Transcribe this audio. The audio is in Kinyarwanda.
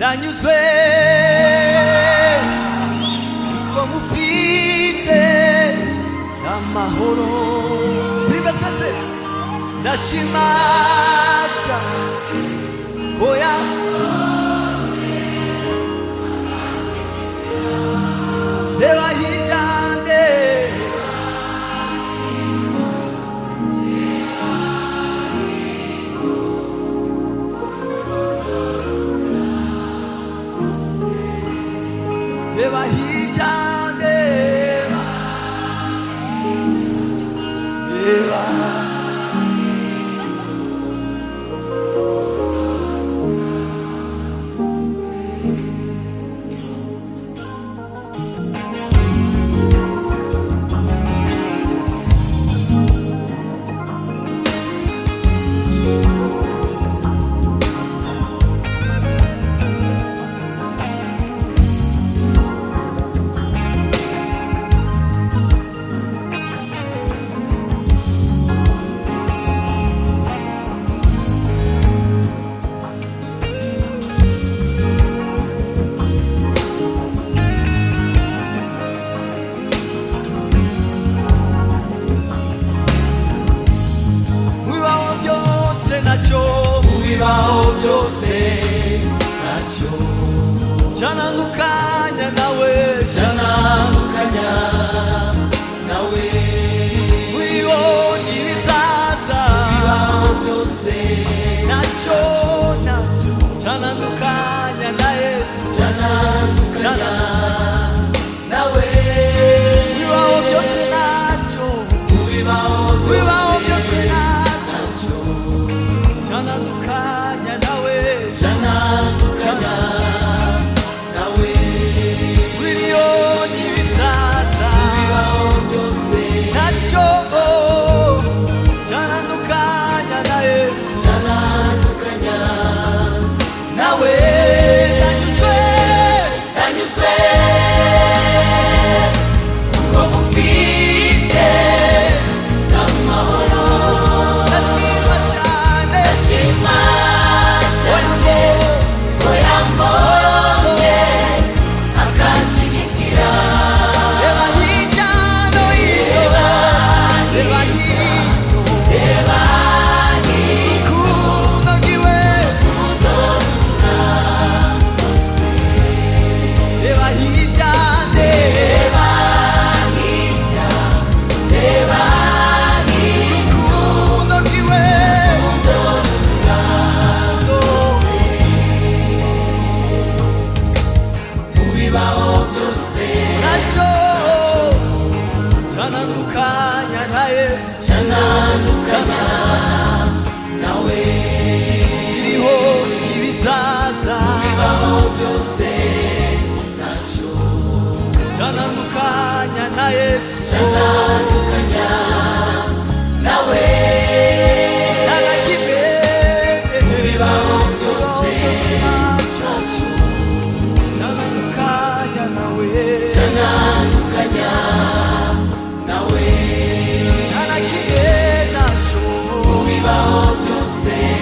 ndanyuzwe uko mufite amahoro turiba twese ndashima oya deba hijande deba hijande deba chanandukanya nawe wiwo ibizaza byose nacho chanandukanya na Yesu chanandukanya nawe wiwo byose nacho wiwo byose nacho chanandukanya nawe chanandukanya chanandukanya na Yesu chanandukanya nawe iriho ibizaza bibaho byose nacho chanandukanya na Yesu chanandukanya nawe nagakibe bibaho byose nacho chanandukanya nawe chanandukanya nawe nagakibe nacho bibaho byose